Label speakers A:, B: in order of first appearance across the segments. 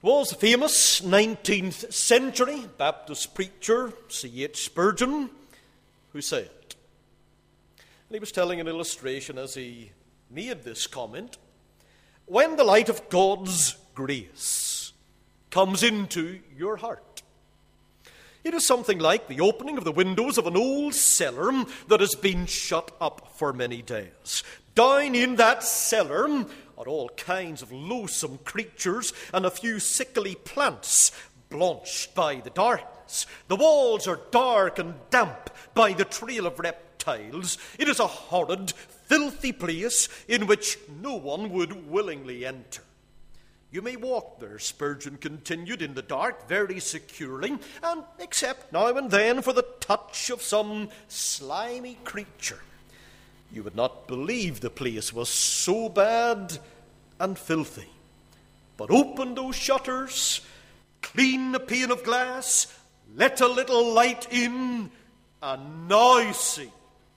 A: Was the famous 19th century Baptist preacher C.H. Spurgeon who said, and he was telling an illustration as he made this comment, when the light of God's grace comes into your heart, it is something like the opening of the windows of an old cellar that has been shut up for many days. Down in that cellar are all kinds of loathsome creatures and a few sickly plants blanched by the darkness. The walls are dark and damp by the trail of reptiles. It is a horrid, filthy place in which no one would willingly enter. You may walk there, Spurgeon continued, in the dark very securely, and except now and then for the touch of some slimy creature, you would not believe the place was so bad and filthy. But open those shutters, clean a pane of glass, let a little light in, and now see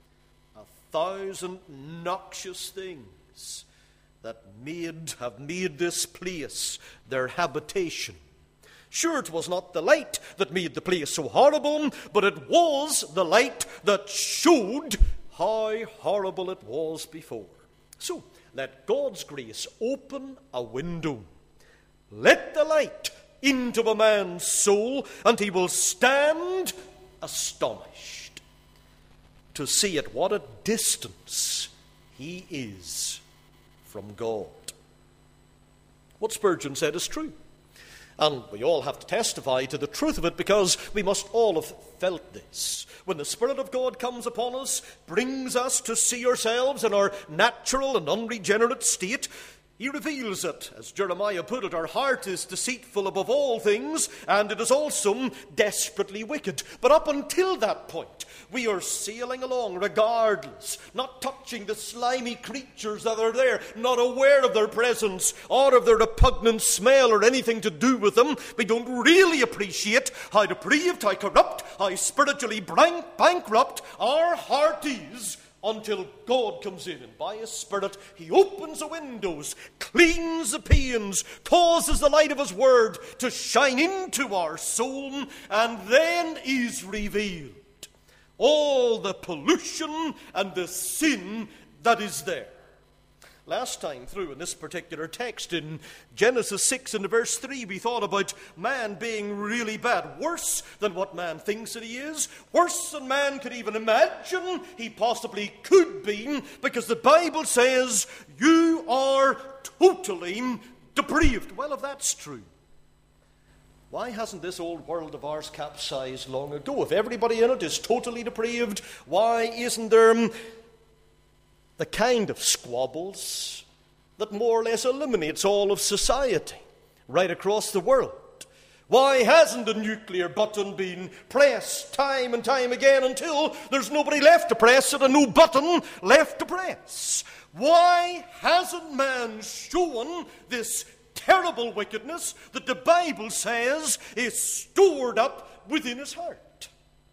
A: 1,000 noxious things that have made this place their habitation. Sure, it was not the light that made the place so horrible, but it was the light that showed how horrible it was before. So, let God's grace open a window. Let the light into a man's soul, and he will stand astonished to see at what a distance he is from God. What Spurgeon said is true. And we all have to testify to the truth of it, because we must all have felt this. When the Spirit of God comes upon us, brings us to see ourselves in our natural and unregenerate state, he reveals it, as Jeremiah put it, our heart is deceitful above all things, and it is also desperately wicked. But up until that point, we are sailing along regardless, not touching the slimy creatures that are there, not aware of their presence or of their repugnant smell or anything to do with them. We don't really appreciate how depraved, how corrupt, how spiritually bankrupt our heart is, until God comes in, and by His Spirit He opens the windows, cleans the panes, causes the light of His Word to shine into our soul, and then is revealed all the pollution and the sin that is there. Last time through in this particular text in Genesis 6 and verse 3, we thought about man being really bad, worse than what man thinks that he is, worse than man could even imagine he possibly could be, because the Bible says you are totally depraved. Well, if that's true, why hasn't this old world of ours capsized long ago? If everybody in it is totally depraved, why isn't there the kind of squabbles that more or less eliminates all of society right across the world? Why hasn't the nuclear button been pressed time and time again until there's nobody left to press it and no button left to press? Why hasn't man shown this terrible wickedness that the Bible says is stored up within his heart?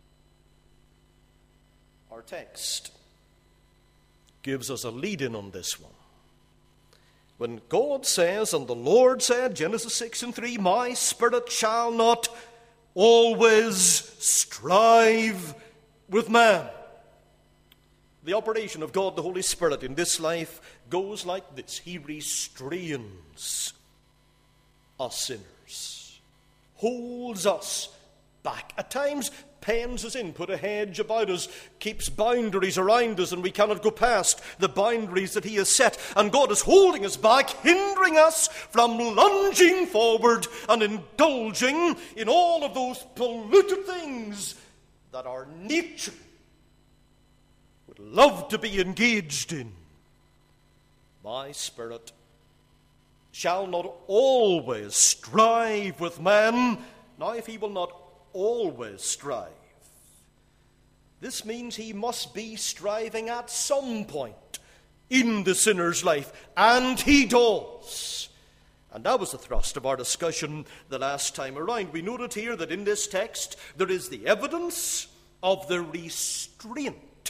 A: Our text gives us a lead-in on this one. When God says, and the Lord said, Genesis 6 and 3, my spirit shall not always strive with man. The operation of God, the Holy Spirit, in this life goes like this. He restrains us sinners, holds us back. At times, pens us in, put a hedge about us, keeps boundaries around us, and we cannot go past the boundaries that He has set. And God is holding us back, hindering us from lunging forward and indulging in all of those polluted things that our nature would love to be engaged in. My spirit shall not always strive with man. Now, if he will not always strive, this means he must be striving at some point in the sinner's life, and he does. And that was the thrust of our discussion the last time around. We noted here that in this text there is the evidence of the restraint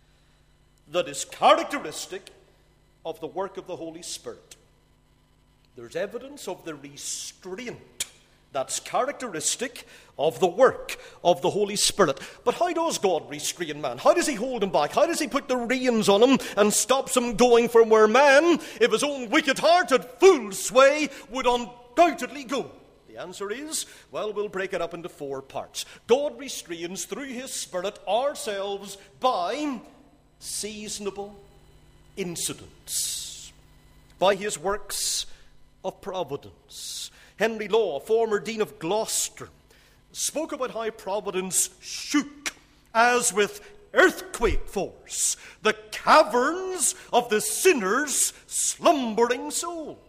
A: that is characteristic of the work of the Holy Spirit. there's evidence of the restraint that's characteristic of the work of the Holy Spirit. But how does God restrain man? How does he hold him back? How does he put the reins on him and stops him going from where man, if his own wicked-hearted fool sway, would undoubtedly go? The answer is, well, we'll break it up into 4 parts. God restrains through his Spirit ourselves by seasonable incidents, by his works of providence. Henry Law, former Dean of Gloucester, spoke about how providence shook, as with earthquake force, the caverns of the sinner's slumbering soul.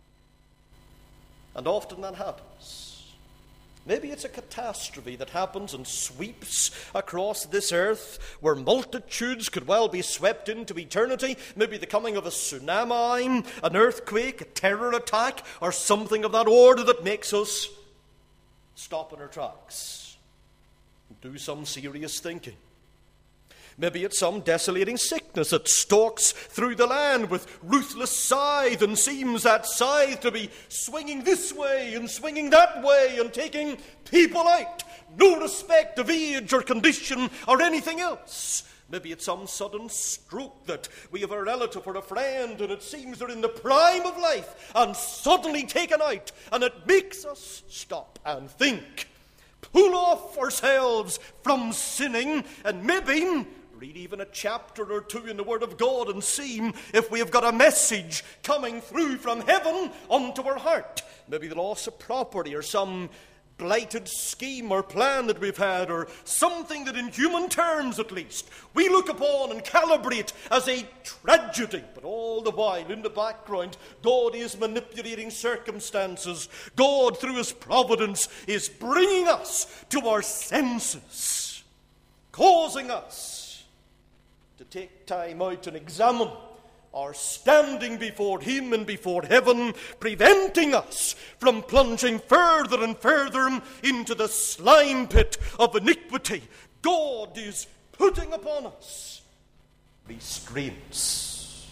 A: And often that happens. Maybe it's a catastrophe that happens and sweeps across this earth where multitudes could well be swept into eternity. Maybe the coming of a tsunami, an earthquake, a terror attack, or something of that order that makes us stop in our tracks and do some serious thinking. Maybe it's some desolating sickness that stalks through the land with ruthless scythe and seems that scythe to be swinging this way and swinging that way and taking people out, no respect of age or condition or anything else. Maybe it's some sudden stroke that we have a relative or a friend and it seems they're in the prime of life and suddenly taken out, and it makes us stop and think, pull off ourselves from sinning, and maybe read even a chapter or 2 in the Word of God and see if we have got a message coming through from heaven onto our heart. Maybe the loss of property or some blighted scheme or plan that we've had, or something that in human terms at least we look upon and calibrate as a tragedy. But all the while in the background, God is manipulating circumstances. God through his providence is bringing us to our senses, causing us to take time out and examine our standing before him and before heaven, preventing us from plunging further and further into the slime pit of iniquity. God is putting upon us restraints.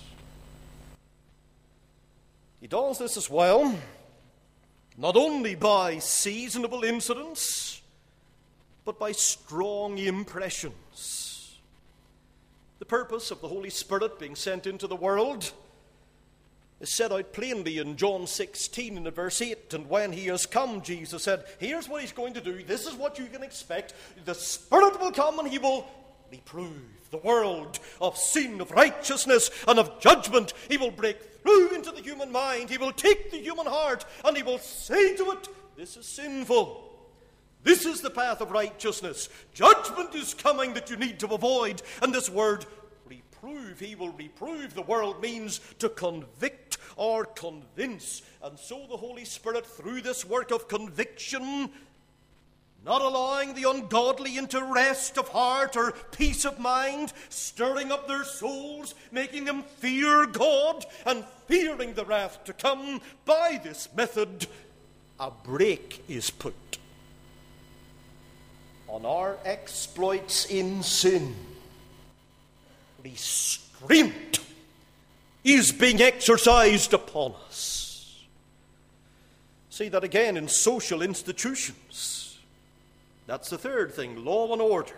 A: He does this as well, not only by seasonable incidents, but by strong impressions. The purpose of the Holy Spirit being sent into the world is set out plainly in John 16 in verse 8. And when he has come, Jesus said, here's what he's going to do. This is what you can expect. The Spirit will come and he will reprove the world of sin, of righteousness, and of judgment. He will break through into the human mind. He will take the human heart and he will say to it, this is sinful. This is the path of righteousness. Judgment is coming that you need to avoid. And this word, reprove, he will reprove the world, means to convict or convince. And so the Holy Spirit, through this work of conviction, not allowing the ungodly into rest of heart or peace of mind, stirring up their souls, making them fear God and fearing the wrath to come, by this method, a brake is put on our exploits in sin. Restraint is being exercised upon us. See that again in social institutions. That's the third thing, law and order.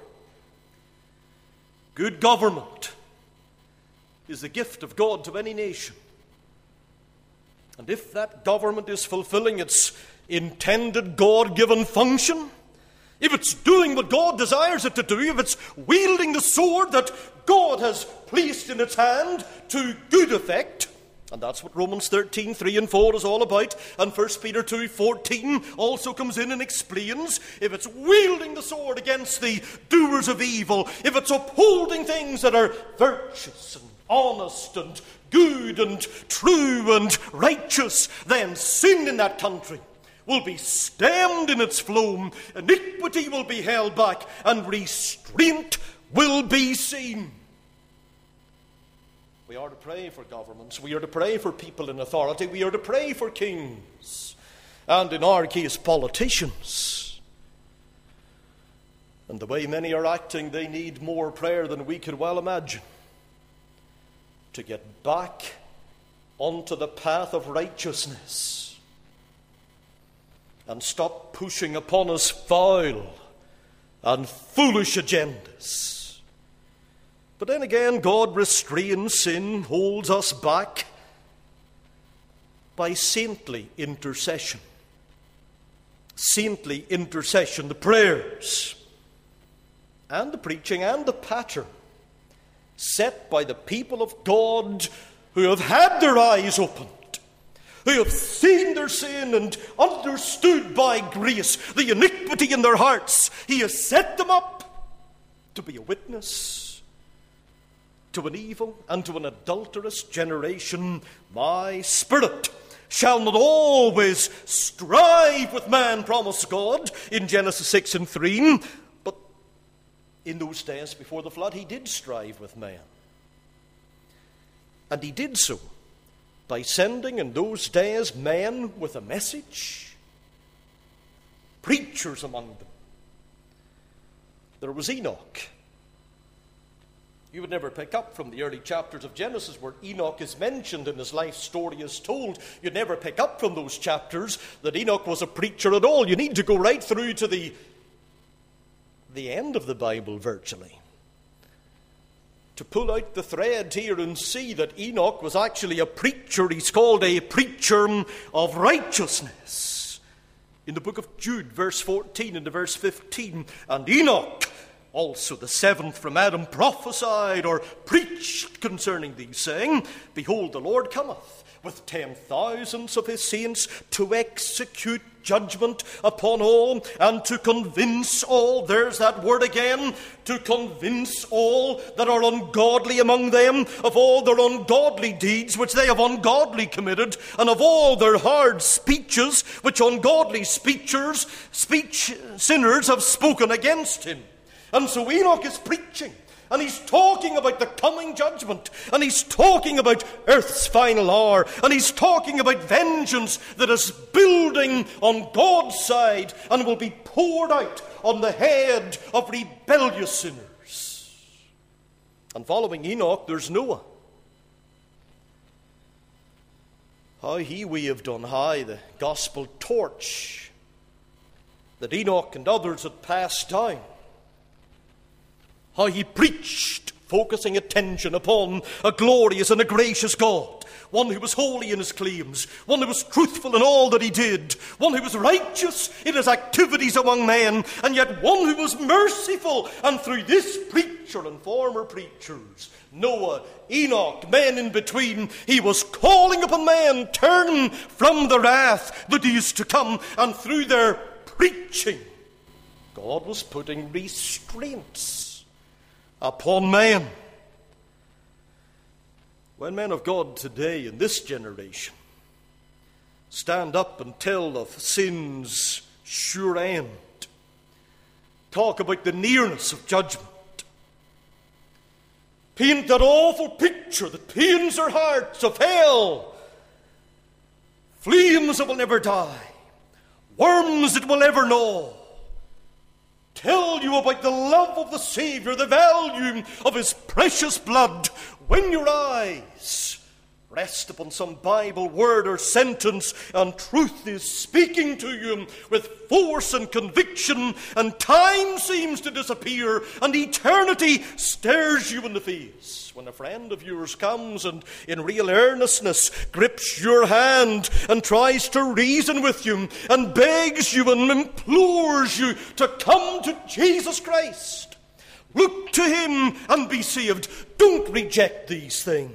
A: Good government is the gift of God to any nation. And if that government is fulfilling its intended God-given function, if it's doing what God desires it to do, if it's wielding the sword that God has placed in its hand to good effect, and that's what Romans 13, 3 and 4 is all about, and 1 Peter 2, 14 also comes in and explains, if it's wielding the sword against the doers of evil, if it's upholding things that are virtuous and honest and good and true and righteous, then sin in that country will be stemmed in its flow, iniquity will be held back, and restraint will be seen. We are to pray for governments, we are to pray for people in authority, we are to pray for kings, and in our case, politicians. And the way many are acting, they need more prayer than we could well imagine to get back onto the path of righteousness and stop pushing upon us foul and foolish agendas. But then again, God restrains sin, holds us back by saintly intercession. Saintly intercession, the prayers and the preaching and the pattern set by the people of God who have had their eyes opened, who have seen their sin and understood by grace the iniquity in their hearts. He has set them up to be a witness to an evil and to an adulterous generation. My spirit shall not always strive with man, promised God in Genesis 6 and 3. But in those days before the flood, he did strive with man. And he did so by sending in those days men with a message, preachers among them. There was Enoch. You would never pick up from the early chapters of Genesis where Enoch is mentioned and his life story is told. You'd never pick up from those chapters that Enoch was a preacher at all. You need to go right through to the end of the Bible virtually to pull out the thread here and see that Enoch was actually a preacher. He's called a preacher of righteousness. In the book of Jude, verse 14 and verse 15, and Enoch, also the seventh from Adam, prophesied or preached concerning these, saying, Behold, the Lord cometh with 10,000s of his saints to execute judgment upon all and to convince all, there's that word again, to convince all that are ungodly among them of all their ungodly deeds which they have ungodly committed, and of all their hard speeches which ungodly speech sinners have spoken against him. And so Enoch is preaching, and he's talking about the coming judgment, and he's talking about earth's final hour, and he's talking about vengeance that is building on God's side and will be poured out on the head of rebellious sinners. And following Enoch, there's Noah. How he waved on high the gospel torch that Enoch and others had passed down. How he preached, focusing attention upon a glorious and a gracious God, one who was holy in his claims, one who was truthful in all that he did, one who was righteous in his activities among men, and yet one who was merciful. And through this preacher and former preachers, Noah, Enoch, men in between, he was calling upon men, turn from the wrath that is to come. And through their preaching, God was putting restraints upon man. When men of God today in this generation stand up and tell of sin's sure end, talk about the nearness of judgment, paint that awful picture that pains our hearts of hell, flames that will never die, worms that will never gnaw, tell you about the love of the Savior, the value of his precious blood, when your eyes rest upon some Bible word or sentence and truth is speaking to you with force and conviction, and time seems to disappear and eternity stares you in the face. When a friend of yours comes and in real earnestness grips your hand and tries to reason with you and begs you and implores you to come to Jesus Christ, look to him and be saved. Don't reject these things.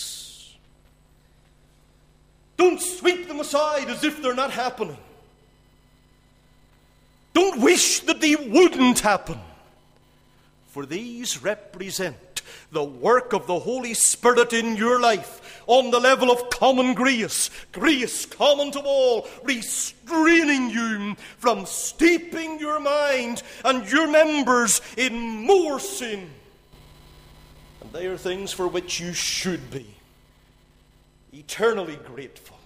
A: Don't sweep them aside as if they're not happening. Don't wish that they wouldn't happen. For these represent the work of the Holy Spirit in your life on the level of common grace, grace common to all, restraining you from steeping your mind and your members in more sin. And they are things for which you should be eternally grateful.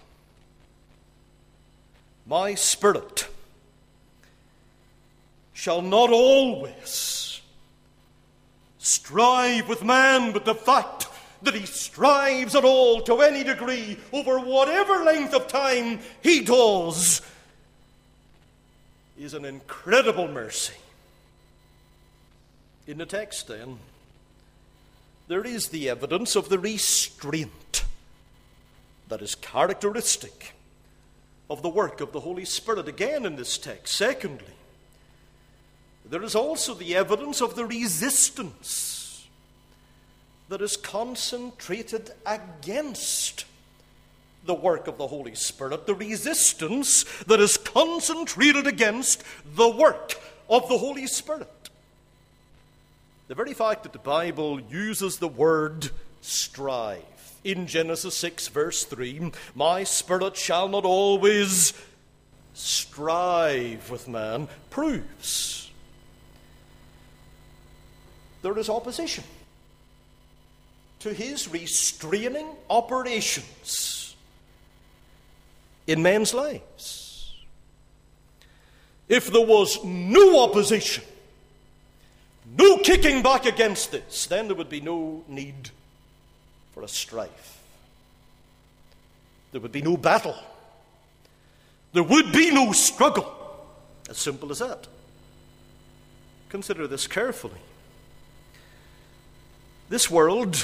A: My spirit shall not always strive with man, but the fact that he strives at all to any degree over whatever length of time he does is an incredible mercy. In the text, then, there is the evidence of the restraint that is characteristic of the work of the Holy Spirit again in this text. Secondly, there is also the evidence of the resistance that is concentrated against the work of the Holy Spirit, the resistance that is concentrated against the work of the Holy Spirit. The very fact that the Bible uses the word strive in Genesis 6 verse 3, my spirit shall not always strive with man, proves there is opposition to his restraining operations in men's lives. If there was no opposition, no kicking back against this, then there would be no need for a strife. There would be no battle. There would be no struggle. As simple as that. Consider this carefully. This world,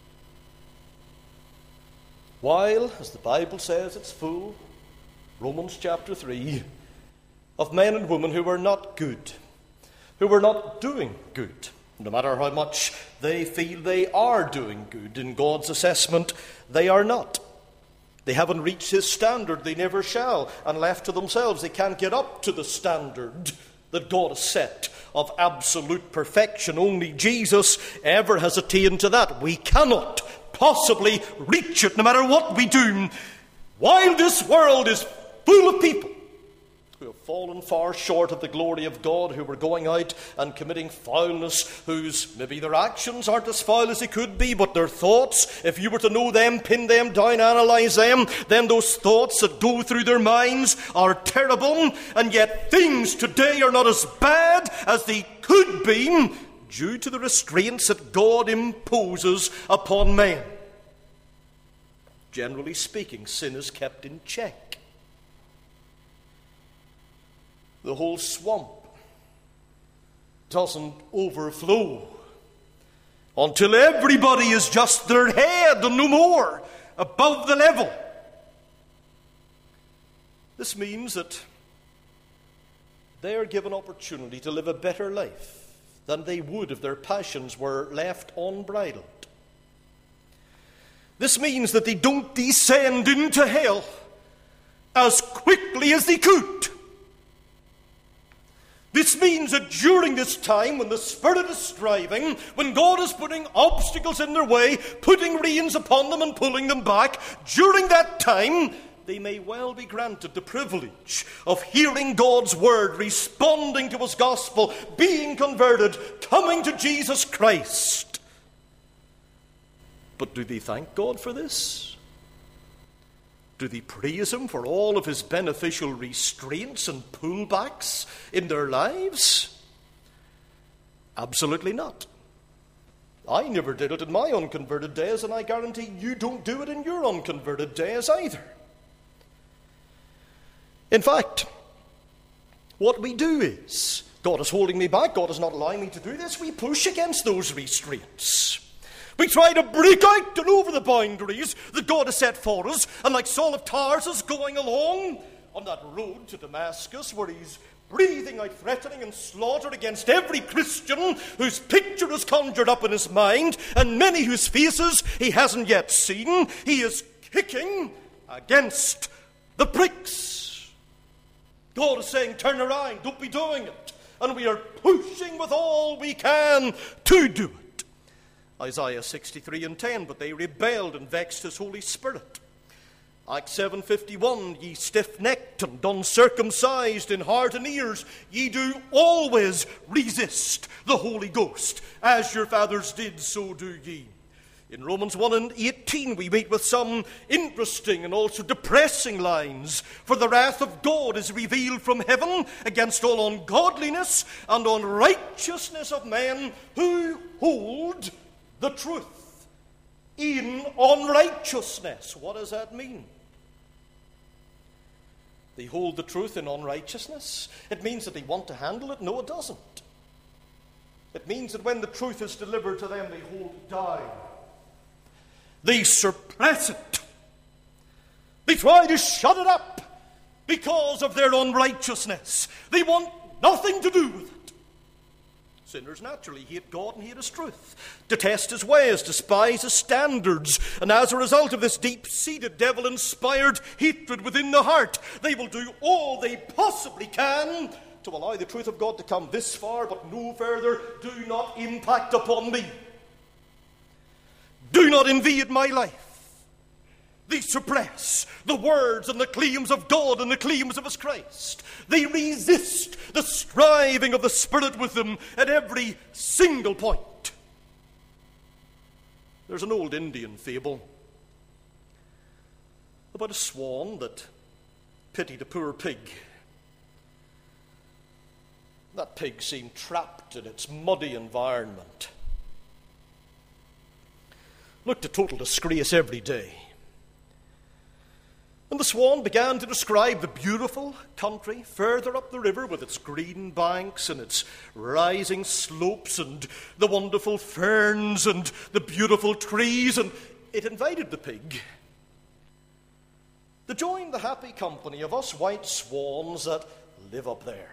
A: while, as the Bible says, it's full, Romans chapter 3, of men and women who are not good, who are not doing good, no matter how much they feel they are doing good. In God's assessment, they are not. They haven't reached his standard. They never shall. And left to themselves, they can't get up to the standard that God has set of absolute perfection. Only Jesus ever has attained to that. We cannot possibly reach it, no matter what we do. While this world is full of people who have fallen far short of the glory of God, who are going out and committing foulness, whose maybe their actions aren't as foul as they could be, but their thoughts, if you were to know them, pin them down, analyze them, then those thoughts that go through their minds are terrible, and yet things today are not as bad as they could be due to the restraints that God imposes upon men. Generally speaking, sin is kept in check. The whole swamp doesn't overflow until everybody is just their head and no more above the level. This means that they are given opportunity to live a better life than they would if their passions were left unbridled. This means that they don't descend into hell as quickly as they could. This means that during this time, when the Spirit is striving, when God is putting obstacles in their way, putting reins upon them and pulling them back, during that time, they may well be granted the privilege of hearing God's word, responding to his gospel, being converted, coming to Jesus Christ. But do they thank God for this? Do they praise him for all of his beneficial restraints and pullbacks in their lives? Absolutely not. I never did it in my unconverted days, and I guarantee you don't do it in your unconverted days either. In fact, what we do is, God is holding me back, God is not allowing me to do this, we push against those restraints. We try to break out and over the boundaries that God has set for us. And like Saul of Tarsus going along on that road to Damascus, where he's breathing out threatening and slaughter against every Christian whose picture is conjured up in his mind, and many whose faces he hasn't yet seen, he is kicking against the pricks. God is saying, turn around, don't be doing it. And we are pushing with all we can to do it. Isaiah 63:10, but they rebelled and vexed his Holy Spirit. Acts 7:51, ye stiff-necked and uncircumcised in heart and ears, ye do always resist the Holy Ghost. As your fathers did, so do ye. In Romans 1:18, we meet with some interesting and also depressing lines. For the wrath of God is revealed from heaven against all ungodliness and unrighteousness of men who hold the truth in unrighteousness. What does that mean? They hold the truth in unrighteousness. It means that they want to handle it? No, it doesn't. It means that when the truth is delivered to them, they hold it down. They suppress it. They try to shut it up because of their unrighteousness. They want nothing to do with it. Sinners naturally hate God and hate His truth, detest His ways, despise His standards, and as a result of this deep-seated devil-inspired hatred within the heart, they will do all they possibly can to allow the truth of God to come this far, but no further. Do not impact upon me. Do not invade my life. They suppress the words and the claims of God and the claims of His Christ. They resist the striving of the Spirit with them at every single point. There's an old Indian fable about a swan that pitied a poor pig. That pig seemed trapped in its muddy environment. Looked a total disgrace every day. And the swan began to describe the beautiful country further up the river with its green banks and its rising slopes and the wonderful ferns and the beautiful trees. And it invited the pig to join the happy company of us white swans that live up there.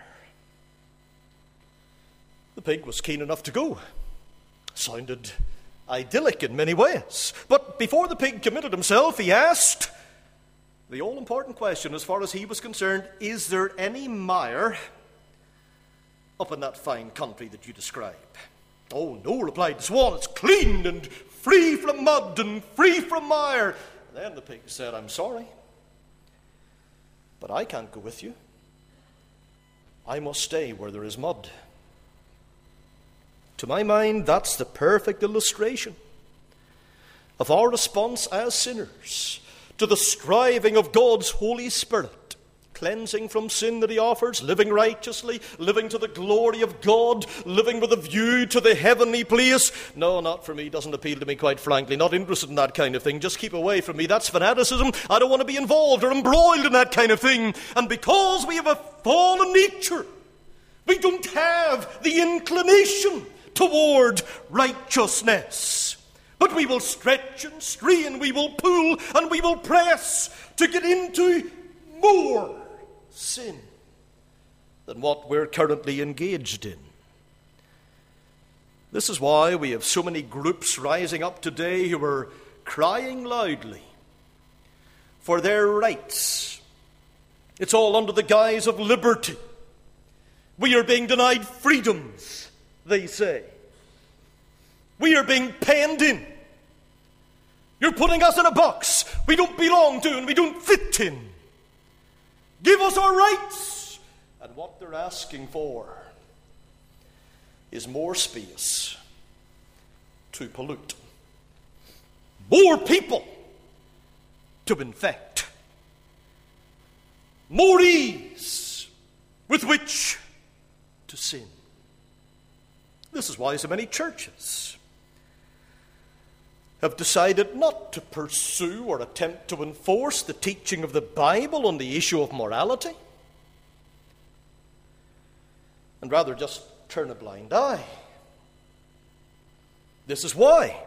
A: The pig was keen enough to go. Sounded idyllic in many ways. But before the pig committed himself, he asked the all-important question, as far as he was concerned: is there any mire up in that fine country that you describe? Oh, no, replied the swan. It's clean and free from mud and free from mire. Then the pig said, I'm sorry, but I can't go with you. I must stay where there is mud. To my mind, that's the perfect illustration of our response as sinners to the striving of God's Holy Spirit, cleansing from sin that He offers, living righteously, living to the glory of God, living with a view to the heavenly place. No, not for me. Doesn't appeal to me, quite frankly. Not interested in that kind of thing. Just keep away from me. That's fanaticism. I don't want to be involved or embroiled in that kind of thing. And because we have a fallen nature, we don't have the inclination toward righteousness. But we will stretch and strain, we will pull and we will press to get into more sin than what we're currently engaged in. This is why we have so many groups rising up today who are crying loudly for their rights. It's all under the guise of liberty. We are being denied freedoms, they say. We are being penned in. You're putting us in a box we don't belong to and we don't fit in. Give us our rights. And what they're asking for is more space to pollute, more people to infect, more ease with which to sin. This is why so many churches have decided not to pursue or attempt to enforce the teaching of the Bible on the issue of morality, and rather just turn a blind eye. This is why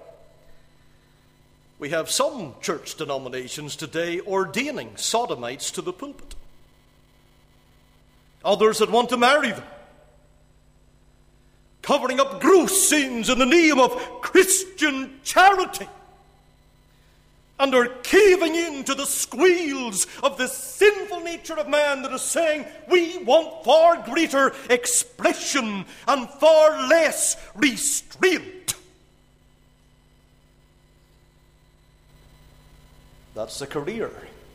A: we have some church denominations today ordaining sodomites to the pulpit. Others that want to marry them, covering up gross sins in the name of Christian charity, and are caving in to the squeals of the sinful nature of man that is saying, we want far greater expression and far less restraint. That's the career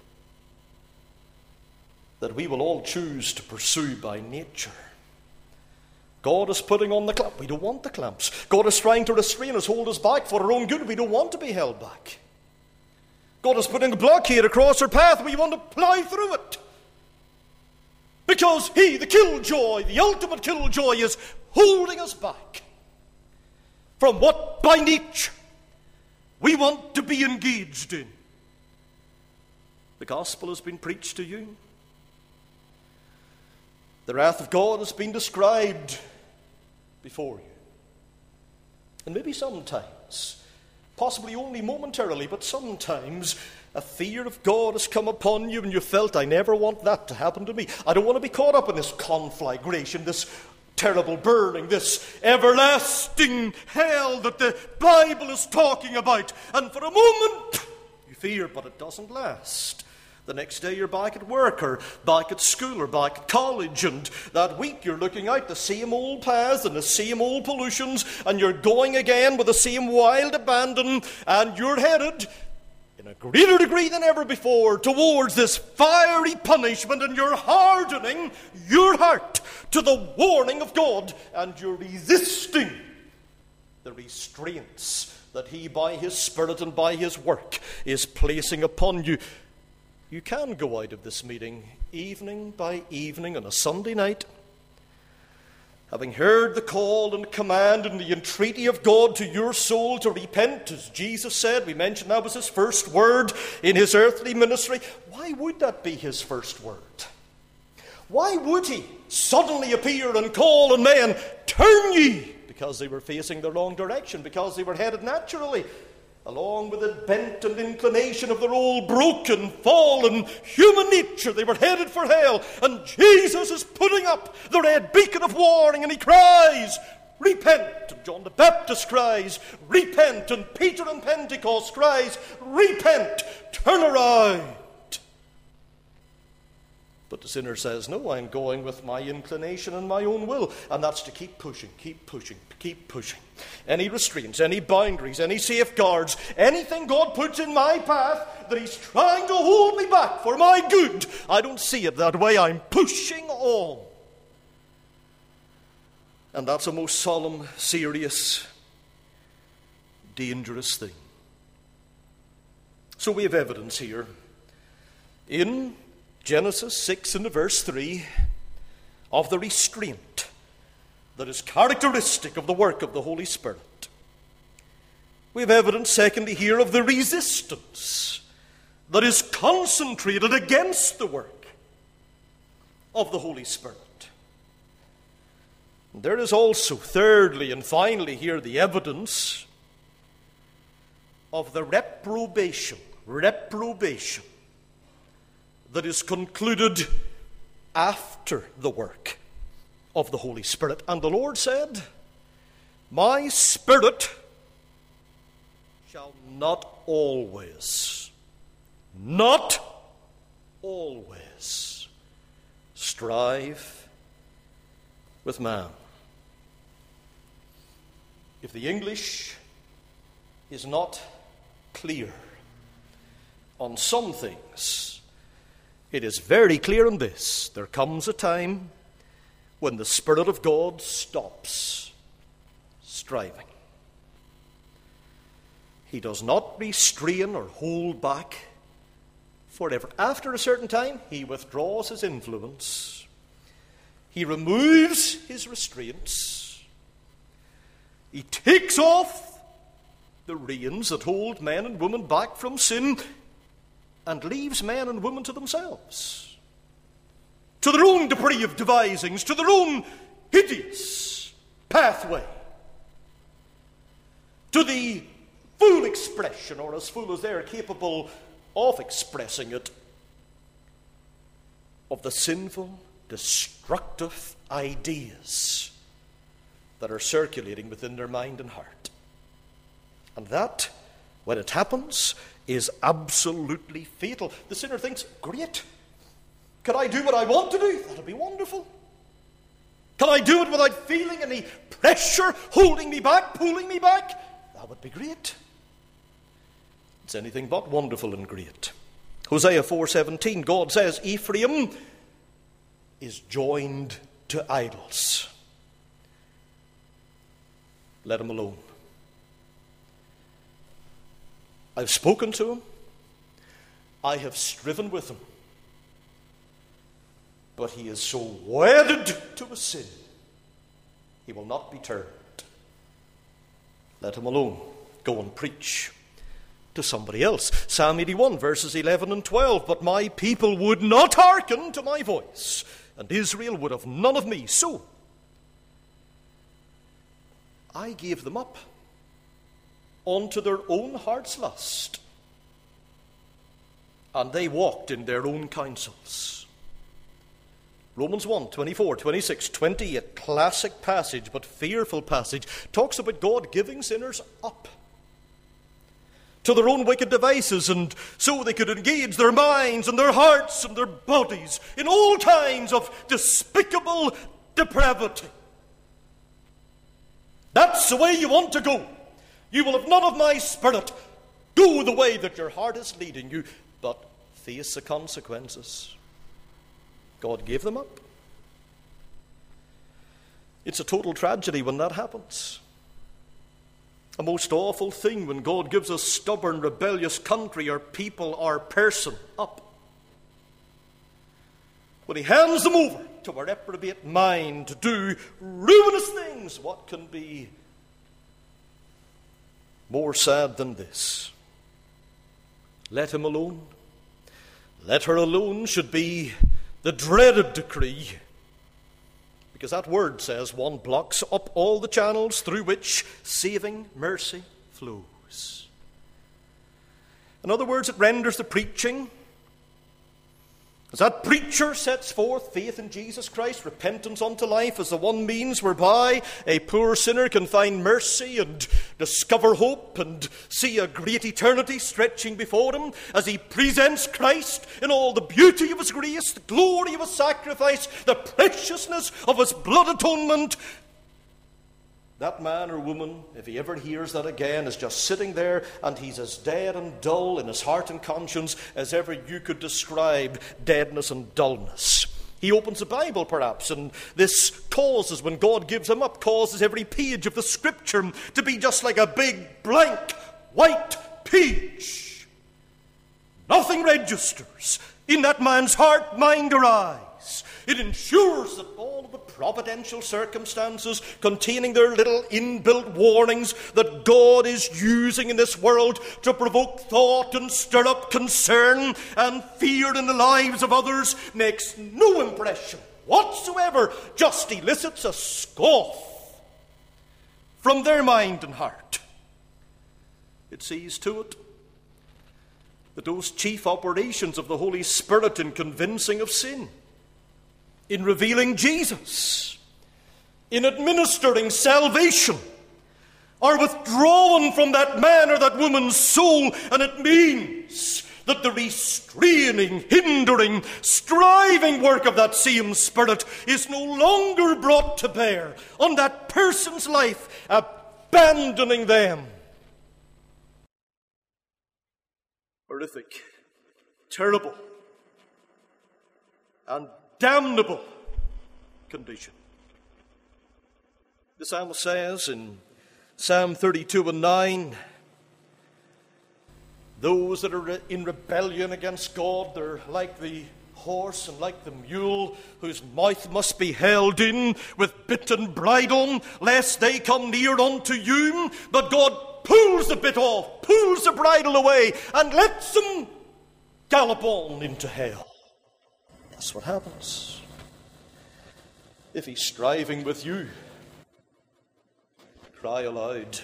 A: that we will all choose to pursue by nature. God is putting on the clamp. We don't want the clamps. God is trying to restrain us, hold us back for our own good. We don't want to be held back. God is putting a blockade across our path. We want to plow through it. Because He, the killjoy, the ultimate killjoy, is holding us back from what by nature we want to be engaged in. The gospel has been preached to you. The wrath of God has been described before you. And maybe sometimes, possibly only momentarily, but sometimes a fear of God has come upon you and you felt, I never want that to happen to me. I don't want to be caught up in this conflagration, this terrible burning, this everlasting hell that the Bible is talking about. And for a moment, you fear, but it doesn't last. The next day you're back at work or back at school or back at college, and that week you're looking out the same old paths and the same old pollutions, and you're going again with the same wild abandon, and you're headed in a greater degree than ever before towards this fiery punishment, and you're hardening your heart to the warning of God, and you're resisting the restraints that He, by His Spirit and by His work, is placing upon you. You can go out of this meeting evening by evening on a Sunday night, having heard the call and command and the entreaty of God to your soul to repent, as Jesus said. We mentioned that was His first word in His earthly ministry. Why would that be His first word? Why would He suddenly appear and call on men, turn ye? Because they were facing the wrong direction, because they were headed naturally along with the bent and inclination of their old broken, fallen human nature. They were headed for hell. And Jesus is putting up the red beacon of warning, and He cries, repent. And John the Baptist cries, repent. And Peter and Pentecost cries, repent, turn around. But the sinner says, no, I'm going with my inclination and my own will. And that's to keep pushing, keep pushing, keep pushing. Any restraints, any boundaries, any safeguards, anything God puts in my path that He's trying to hold me back for my good, I don't see it that way. I'm pushing on. And that's a most solemn, serious, dangerous thing. So we have evidence here in Genesis 6 and verse 3 of the restraint that is characteristic of the work of the Holy Spirit. We have evidence, secondly, here of the resistance that is concentrated against the work of the Holy Spirit. And there is also, thirdly and finally, here the evidence of the reprobation that is concluded after the work of the Holy Spirit. And the Lord said, my Spirit shall not always strive with man. If the English is not clear on some things, it is very clear on this. There comes a time when the Spirit of God stops striving. He does not restrain or hold back forever. After a certain time, He withdraws His influence. He removes His restraints. He takes off the reins that hold men and women back from sin, and leaves men and women to themselves, to their own depraved devisings, to their own hideous pathway, to the full expression, or as full as they are capable of expressing it, of the sinful, destructive ideas that are circulating within their mind and heart. And that, when it happens, is absolutely fatal. The sinner thinks, great. Could I do what I want to do? That'll be wonderful. Can I do it without feeling any pressure holding me back, pulling me back? That would be great. It's anything but wonderful and great. Hosea 4:17, God says, Ephraim is joined to idols. Let him alone. I've spoken to him. I have striven with him. But he is so wedded to a sin, he will not be turned. Let him alone. Go and preach to somebody else. Psalm 81, verses 11 and 12. But my people would not hearken to my voice, and Israel would have none of me. So I gave them up unto their own heart's lust, and they walked in their own counsels. Romans 1, 24, 26, 28, classic passage, but fearful passage, talks about God giving sinners up to their own wicked devices, and so they could engage their minds and their hearts and their bodies in all kinds of despicable depravity. That's the way you want to go. You will have none of my Spirit. Go the way that your heart is leading you, but face the consequences. God gave them up. It's a total tragedy when that happens. A most awful thing when God gives a stubborn, rebellious country or people or person up. When he hands them over to a reprobate mind to do ruinous things, what can be more sad than this? Let him alone. Let her alone should be the dreaded decree. Because that word says one blocks up all the channels through which saving mercy flows. In other words, it renders the preaching, as that preacher sets forth faith in Jesus Christ, repentance unto life, as the one means whereby a poor sinner can find mercy and discover hope and see a great eternity stretching before him, as he presents Christ in all the beauty of his grace, the glory of his sacrifice, the preciousness of his blood atonement. That man or woman, if he ever hears that again, is just sitting there and he's as dead and dull in his heart and conscience as ever you could describe deadness and dullness. He opens the Bible perhaps, and this causes, when God gives him up, causes every page of the Scripture to be just like a big blank white page. Nothing registers in that man's heart, mind, or eyes. It ensures that all of the providential circumstances containing their little inbuilt warnings that God is using in this world to provoke thought and stir up concern and fear in the lives of others makes no impression whatsoever, just elicits a scoff from their mind and heart. It sees to it that those chief operations of the Holy Spirit in convincing of sin, in revealing Jesus, in administering salvation, are withdrawn from that man or that woman's soul, and it means that the restraining, hindering, striving work of that same Spirit is no longer brought to bear on that person's life, abandoning them. Horrific, terrible, and damnable condition. The psalmist says in Psalm 32 and 9, those that are in rebellion against God, they're like the horse and like the mule whose mouth must be held in with bit and bridle, lest they come near unto you. But God pulls the bit off, pulls the bridle away, and lets them gallop on into hell. That's what happens. If he's striving with you, cry aloud,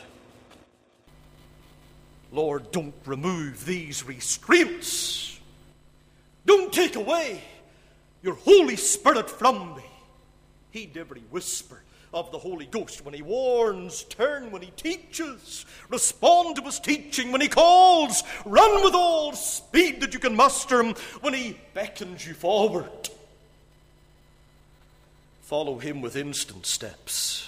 A: Lord, don't remove these restraints. Don't take away your Holy Spirit from me. Heed every whisper of the Holy Ghost when he warns, turn when he teaches, respond to his teaching when he calls, run with all speed that you can muster when he beckons you forward. Follow him with instant steps.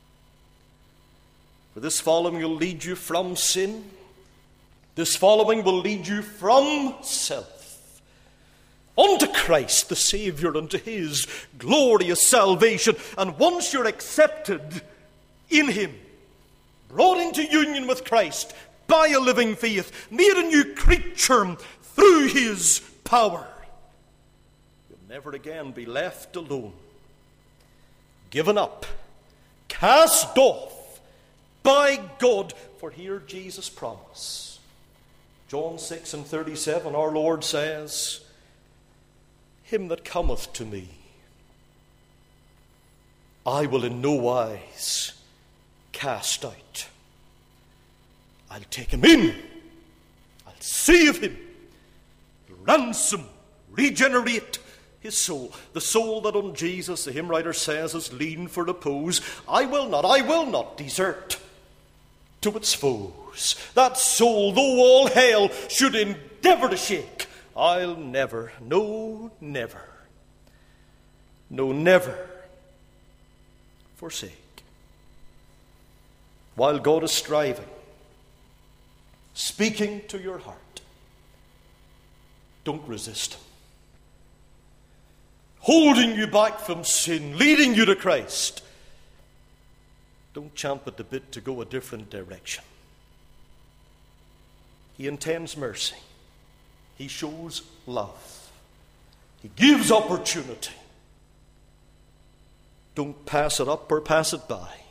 A: For this following will lead you from sin. This following will lead you from self unto Christ the Savior, unto his glorious salvation. And once you're accepted in him, brought into union with Christ by a living faith, made a new creature through his power, you'll never again be left alone, given up, cast off by God. For here Jesus promised, John 6:37, our Lord says, "Him that cometh to me, I will in no wise cast out. I'll take him in. I'll save him. Ransom, regenerate his soul." The soul that on Jesus, the hymn writer says, is lean for repose. I will not desert to its foes. That soul, though all hell should endeavor to shake, I'll never, no, never forsake. While God is striving, speaking to your heart, don't resist him. Holding you back from sin, leading you to Christ, don't champ at the bit to go a different direction. He intends mercy. He shows love. He gives opportunity. Don't pass it up or pass it by.